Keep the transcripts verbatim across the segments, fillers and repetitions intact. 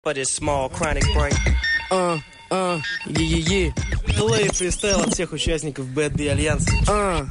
For this small chronic break. Uh, uh, е-е-е. Плей фристайл от всех участников Bad B Альянса. Uh,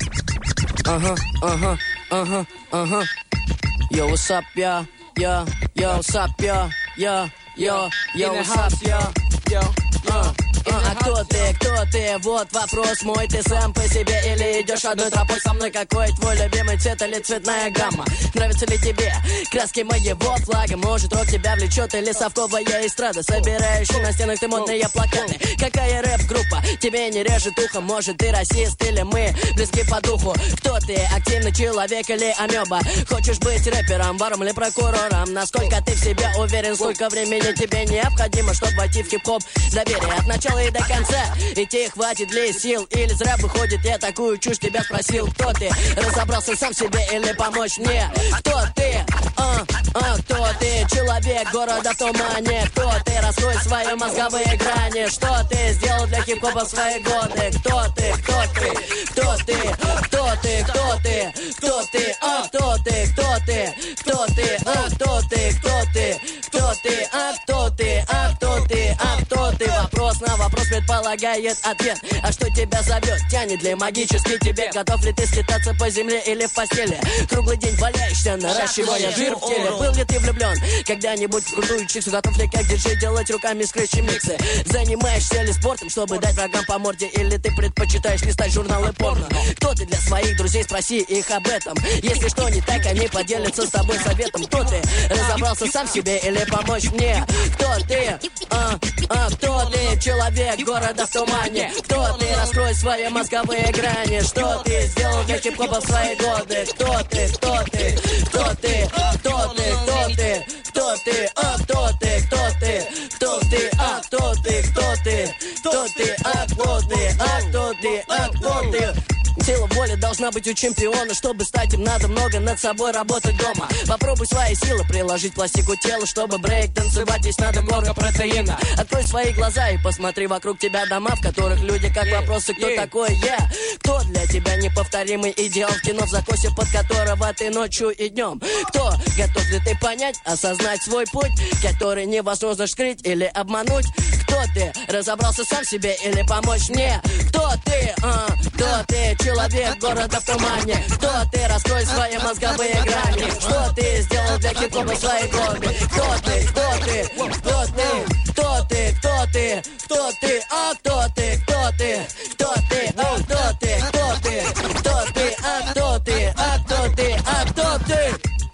ага, ага, ага, ага. Yo, what's up, yeah, yeah, yo, what's up, yeah, yeah, yo, yo, what's up, yeah, yo, uh. А кто ты, кто ты? Вот вопрос мой. Ты сам по себе или идешь одной тропой со мной? Какой твой любимый цвет или цветная гамма? Нравится ли тебе краски моего флага? Может, рок тебя влечет или совковая эстрада? Собирающий на стенах ты модные плакаты. Какая рэп-группа тебе не режет ухо? Может, ты расист или мы близки по духу? Кто ты? Активный человек или амеба? Хочешь быть рэпером, вором или прокурором? Насколько ты в себе уверен? Сколько времени тебе необходимо, чтобы войти в хип-хоп? Доверие от начала и до конца. Идти хватит ли сил? Или зря выходит, я такую чушь тебя спросил. Кто ты? Разобрался сам в себе или помочь мне? Кто ты? А, а, кто ты? Человек города в тумане. Кто ты? Раскрой свои мозговые грани. Что ты сделал для хип-хопа в свои годы? Кто ты? Кто ты? Кто ты? Кто ты? Кто ты? Кто ты? А, кто ты? Кто ты? Кто ты? А, кто ты? Кто ты? Кто ты? А, кто ты? А, кто ты? А, кто ты? Вопрос на вопрос предполагает ответ. А что тебя зовет? Тянет ли магический тебе? Готов ли ты скитаться по земле или в постели? Круглый день валяешься, наращивая жир в теле. Был ли ты влюблен когда-нибудь в крутую чиксу? Готов ли как диджей делать руками скретчи миксы? Занимаешься ли спортом, чтобы дать врагам по морде? Или ты предпочитаешь листать журналы порно? Кто ты для своих друзей? Спроси их об этом. Если что не так, они поделятся с тобой советом. Кто ты? Разобрался сам в себе или помочь мне? Кто ты? А, а, кто ты? Человек города в тумане. Кто ты? Раскрой свои мозговые грани. Что ты сделал для хип-хопа в свои годы? Кто ты? Кто ты? Кто ты? Кто ты? Кто ты? Кто ты? А, кто ты? Кто ты? Кто ты? А, кто ты? Кто ты? Кто ты? А, кто ты? А, кто ты? А, кто ты? Сила воли должна быть у чемпиона. Чтобы стать им, надо много над собой работать дома. Попробуй свои силы приложить пластику тела. Чтобы брейк танцевать, здесь надо много протеина. Открой свои глаза и посмотри вокруг тебя дома, в которых люди как вопросы, кто такой я? Кто для тебя неповторимый идеал в кино, в закосе, под которого ты ночью и днем? Кто? Готов ли ты понять, осознать свой путь, который невозможно скрыть или обмануть? Кто ты? Разобрался сам в себе или помочь мне? Кто ты? А, кто ты? Человек города в тумане. Кто ты? Раскрой свои мозговые грани. Что ты сделал для хип-хопа в свои годы? Кто ты? Кто ты? Кто ты? Кто ты? Кто ты? Кто ты? А кто ты? Кто ты? Кто ты? А кто ты? Кто ты? Кто ты? А кто ты? А кто ты? А кто ты?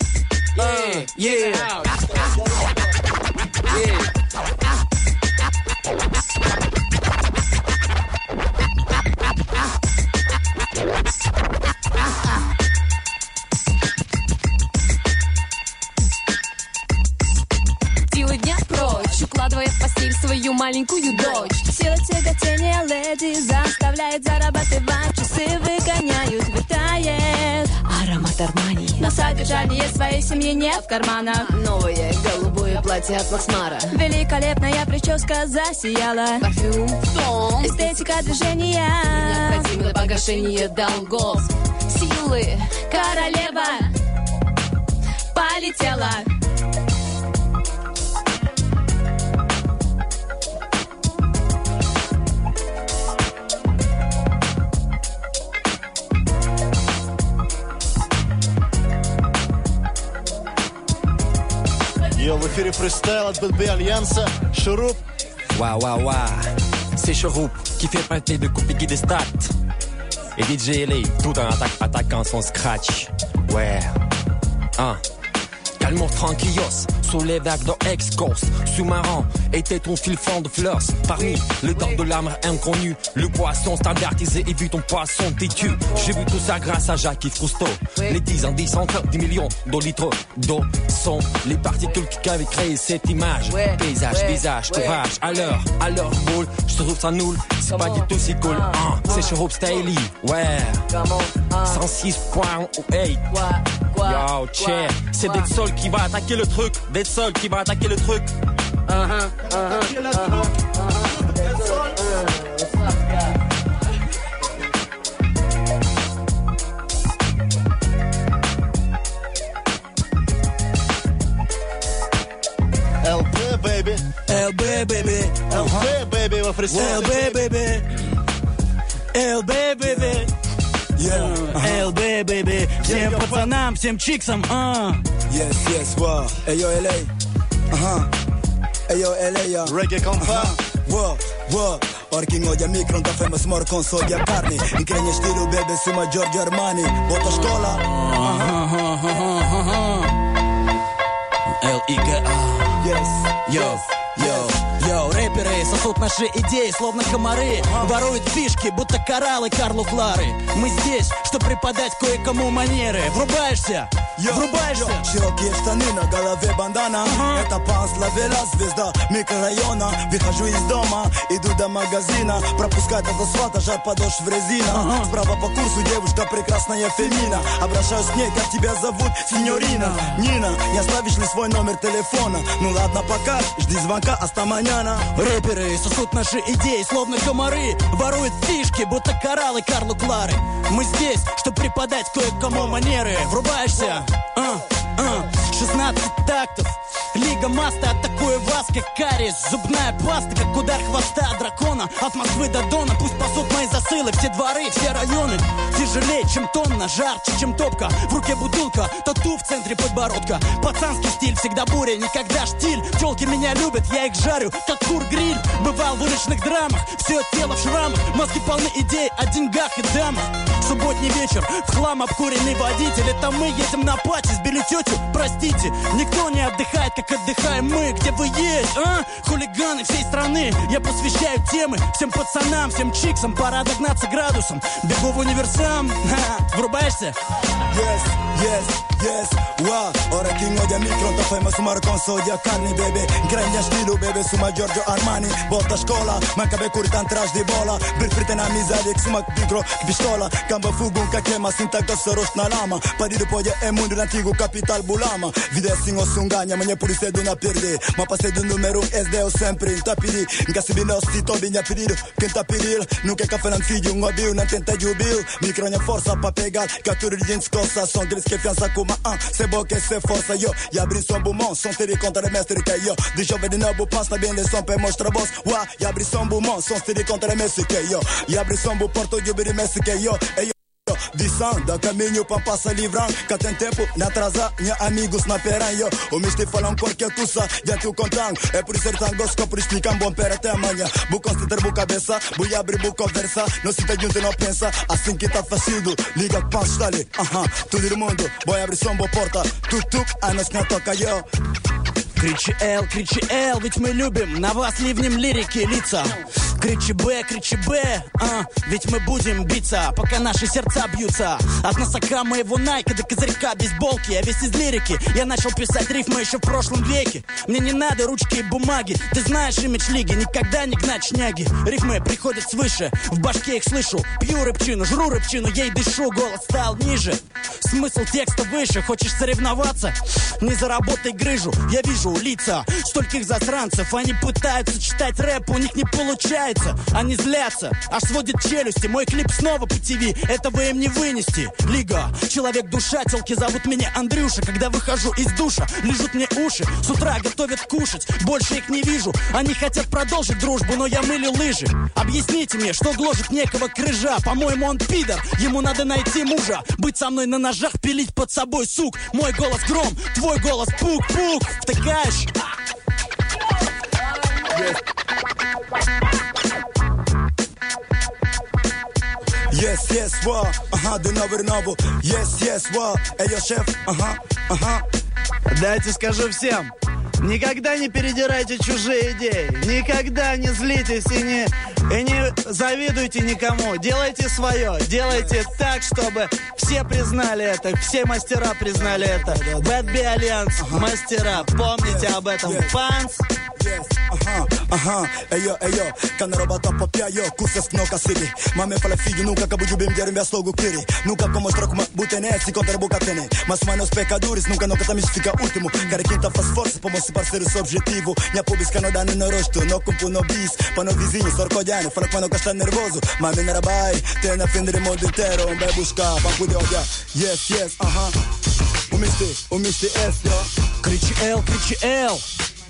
Yeah, yeah. Yeah. Силы дня прочь, укладывая в постель свою маленькую дочь. Сила тяготения леди заставляет зарабатывать, часы выгоняют, витает аромат Армани. Но содержание своей семьи нет в карманах. Новое голубое платье от Максмара. Великолепная прическа засияла. Парфюм в том. Эстетика движения необходимо для погашения долгов. Силы королева полетела. Йо, в эфире фристайл от Bad B Альянса. Шуруп. Waouh, waouh, waouh. C'est Chouroup qui fait partie de Koupiki des Stats. Et D J L A, tout en attaque, attaquant son scratch. Ouais. Hein. Calme tranquillos, sous les vagues de Ex-Coast. Sous-marin, était ton fil fond de fleurs. Parmi les dents de la mer inconnue, le poisson standardisé et vu ton poisson têtu. J'ai vu tout ça grâce à Jacques Frousteau. Les dix en dix centaines, dix millions de litres d'eau sont les particules qui avaient créé cette image. Ouais, paysage, ouais, visage, ouais. courage, à l'heure, à l'heure boule. Je trouve ça nul, c'est pas du tout si cool. Ah, Hein, ah. c'est Chouroup Styly, ouais. Comment? Ah. cent six point huit. Quoi? Quoi? Yo, check. C'est Quoi? Dead Soul qui va attaquer le truc. Dead Soul qui va attaquer le truc. Uh-huh, uh-huh, uh-huh, uh-huh. That's all, uh, what's up, guy? эл пи, baby. эл би, baby. эл би, baby, во Христе. эл би, baby. эл би, baby. эл би, baby. Всем пацанам, всем чиксам, а. Yes, yes, wow. Eyo L A. Aha. Eyo L A, ja. Reggae kompa. Wow, wow. Orking odia mikron, ta famous morkon sodia carni. In krenje štilu bebe suma Giorgio Armani. Bota škola. эл и джи эй. Yes, Йо, йо, йо, рэперы сосут наши идеи, словно комары. Воруют фишки, будто кораллы Карлу Клары. Мы здесь, чтобы преподать кое-кому манеры. Врубаешься? Врубаешься? Широкие штаны, на голове бандана. Это панс ловела звезда микрорайона. Выхожу из дома, иду до магазина. Пропускать от асфальта, жар подошв резина. Справа по курсу девушка прекрасная фемина. Обращаюсь к ней, как тебя зовут, синьорина? Нина, не оставишь ли свой номер телефона? Ну ладно, пока, жди звонка, hasta mañana. Рэперы сосут наши идеи, словно комары. Воруют фишки, будто кораллы Карлу Клары. Мы здесь, чтобы преподать кое-кому манеры. Врубаешься? А, а. шестнадцать тактов. Лига Маста, атакую вас, как кариес. Зубная паста, как удар хвоста дракона. От Москвы до Дона, пусть пасут мои засылы. Все дворы, все районы. Тяжелее, чем тонна, жарче, чем топка. В руке бутылка, тату в центре подбородка. Пацанский стиль, всегда буря, никогда штиль. Тёлки меня любят, я их жарю, как кур-гриль. Бывал в уличных драмах, все тело в шрамах. Мозги полны идей о деньгах и дамах. Субботний вечер, в хлам обкуренный водитель. Это мы едем на пати, сбили тетю, простите. Никто не отдыхает, как отдыхаем мы. Где вы есть, а? Хулиганы всей страны. Я посвящаю темы всем пацанам, всем чиксам. Пора догнаться градусом. Бегу в универсам. Ха, врубаешься? Yes, yes, yes, wow. Ora king odia mikron, ta famous markon sodia carni, baby. Granja štilu, baby, suma Giorgio Armani. Volta škola, manca be kuritan traž di bola. Bir friten amizade, suma micro, pistola. Camba fugun, ca chema, sinta că să roști na lama. Parido podia e mundu na antigo capital bulama. Vide singo sungania, manje pulise do na perder. Ma passei do número S D eu sempre in tapiri. Nka se bina sti to binha pedido, quem piril. Nunca café na filho, um abil, na tenta jubil. Micronha força pra pegar, captura de gente coça. Som gris que fiança com uma ah. Se boca se força, yo. E abrir som bumon, som tiri contra de mestre que yo. De jovem de novo, pasta bem de som pra mostrar voz. Wa, e abrir som bumon, som tiri contra de mestre que yo. E abrir som bu porto, de abrir mestre que yo. Visão, da caminho pra passar livrão. Que tem tempo, não atrasa, minha amigos na peranha. O misto falam qualquer coisa, já tu contão. É por isso que gosto que por explicar bom pera até amanhã. Bu considerar bu cabeça, bu abrir bu conversa. Não se tá junto, não pensa, assim que tá facido. Liga que passa está ali, aham, todo mundo. Boy abrir som, boa porta, tuk-tuk, a nós que não toca eu. Кричи Л, кричи Л, ведь мы любим на вас ливнем лирики лица. Кричи Б, кричи Б, а, ведь мы будем биться, пока наши сердца бьются. От носока моего найка до козырька бейсболки. Я весь из лирики, я начал писать рифмы еще в прошлом веке. Мне не надо ручки и бумаги, ты знаешь имидж лиги, никогда не гнать шняги. Рифмы приходят свыше, в башке их слышу. Пью рыбчину, жру рыбчину, ей дышу, голос стал ниже. Смысл текста выше, хочешь соревноваться? Не заработай грыжу, я вижу лица стольких засранцев. Они пытаются читать рэп, у них не получается. Они злятся, аж сводят челюсти. Мой клип снова по ТВ, этого им не вынести. Лига, человек-душа, телки зовут меня Андрюша. Когда выхожу из душа, лижут мне уши. С утра готовят кушать, больше их не вижу. Они хотят продолжить дружбу, но я мылю лыжи. Объясните мне, что гложет некого крыжа. По-моему, он пидор, ему надо найти мужа. Быть со мной на ножах, пилить под собой сук. Мой голос гром, твой голос пук-пук. Втыкаешь? Yes, yes, wow, ага, de novo, de novo. Yes, yes, wow, эй, yo, шеф, ага, ага. Дайте скажу всем. Никогда не передирайте чужие идеи. Никогда не злитесь и не, и не завидуйте никому. Делайте свое. Делайте так, чтобы все признали это. Все мастера признали это. Bad B Альянс, мастера. Помните об этом. Панс. Aha, aha, eyo, eyo, kana roba topa pia yo, kusas no kasiri. Mame fala filho, nunca acabo de bem de arrembiar logo kiri. Nunca como mostrar como butene, se contra boca tene. Mas manos pecadores, nunca nunca também fica último. Cara quinta faz força para mostrar parceiro seu objetivo. Minha pública não dá no rosto, não cumpro no bis. Para no vizinho, só orcolhando, fala quando está nervoso. Mame na rabai, tem na fenda do mundo inteiro. Um vai buscar, banco de olhar. Yes, yes, aha. O mister, o mister S, yo. Кричи Л, кричи Л.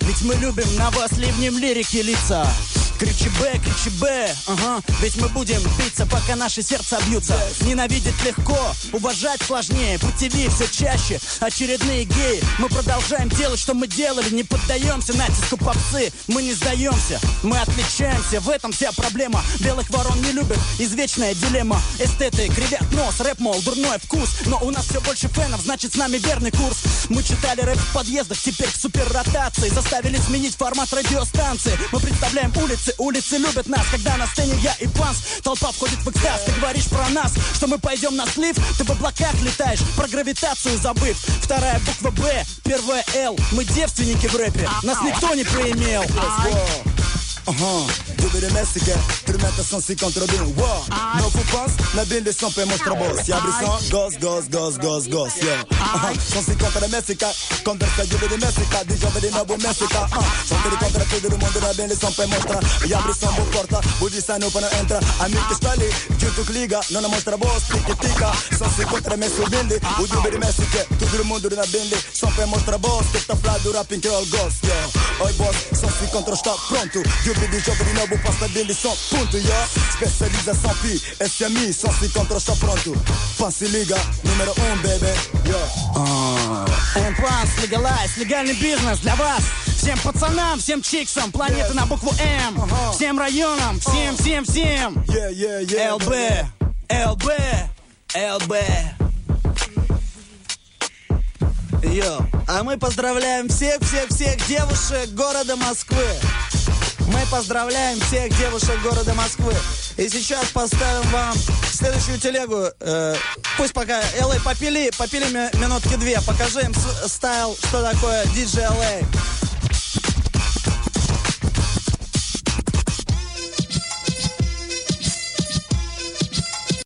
ведь мы любим, на вас ливнем лирики лица. Кричи Б, кричи Б, ага, ведь мы будем биться, пока наши сердца бьются. Ненавидеть легко, уважать сложнее. По ТВ все чаще очередные геи. Мы продолжаем делать, что мы делали, не поддаемся натиску попсы. Мы не сдаемся, мы отличаемся, в этом вся проблема. Белых ворон не любят, извечная дилемма. Эстеты кривят нос, рэп, мол, дурной вкус. Но у нас все больше фенов, значит с нами верный курс. Мы читали рэп в подъездах, теперь в суперротации. Заставили сменить формат радиостанции. Мы представляем улицы, улицы любят нас. Когда на сцене я и Панс, толпа входит в экстаз. Ты говоришь про нас, что мы пойдем на слив. Ты в облаках летаешь, про гравитацию забыв. Вторая буква Б, первая Л. Мы девственники в рэпе, нас никто не поимел. Uh-huh. Dove de Messiche, trimetta son si contro di un wow. No fu pas, na binde son pe mostra boss. Ya brisson, gos, gos, gos, gos, gos, yeah. Uh-huh. Son si contro de Messica, conversa Dove de Messica, di giove di nuovo Messica. Uh. Son te di contra tutto il mondo, na binde son pe mostra. Ya brisson bu porta, budi sa no pana entra. Amici stali, giunto cliga, non a mostra boss, tica tica. Son si contro me su binde, u Dove de Messiche, tutto il mondo na binde, son pe mostra boss. Testa fly do rap in all ghost, yeah. Oi boss, son si contro sta pronto. Di gioco di nuovo pasta dentro son punto, yeah. Specializzação P, S M I, son si contro sta pronto. Fancy Liga, numero un, baby, yeah. Энпанс, легалайз, легальный бизнес для вас. Всем пацанам, всем чиксам, планеты на букву М. Всем районам, всем, всем, всем. Yeah, yeah, yeah. ЛБ, ЛБ, ЛБ. Йо, а мы поздравляем всех-всех-всех девушек города Москвы. Мы поздравляем всех девушек города Москвы. И сейчас поставим вам следующую телегу. Э, пусть пока эл эй попили, попили минутки две. Покажи им стайл, что такое диджей эл эй.